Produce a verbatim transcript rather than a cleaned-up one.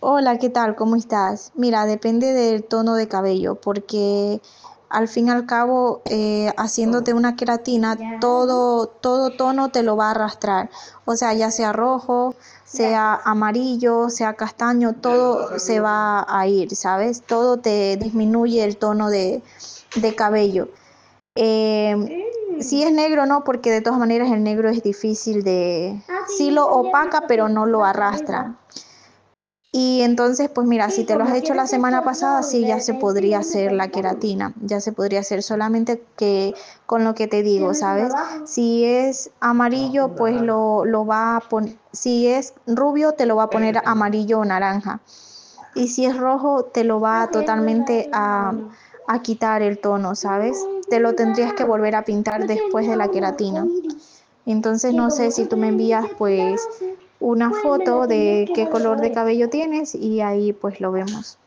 Hola, ¿qué tal? ¿Cómo estás? Mira, depende del tono de cabello, porque al fin y al cabo, eh, haciéndote una queratina, todo, todo tono te lo va a arrastrar. O sea, ya sea rojo, sea amarillo, sea castaño, todo se va a ir, ¿sabes? Todo te disminuye el tono de, de cabello. Eh, si es negro, no, porque de todas maneras el negro es difícil de... Sí lo opaca, pero no lo arrastra. Y entonces, pues mira, si Y te lo has como hecho la quieres semana pasada, estos sí, de ya se repente podría ya se hacer la conectaron. queratina, ya se podría hacer solamente que con lo que te digo, Tienes uno ¿sabes? abajo. Si es amarillo, pues lo, lo va a poner, si es rubio, te lo va a poner amarillo o naranja. Y si es rojo, te lo va Ok, entonces totalmente a, uno. a quitar el tono, ¿sabes? Te lo tendrías que volver a pintar Yo después de tenía la un queratina. arcoíris. Entonces Que no sé como si tú tú me te envías hiciste tu pues base, una pues me lo foto tenías de que qué dar otra color de vez. cabello tienes y ahí pues lo vemos.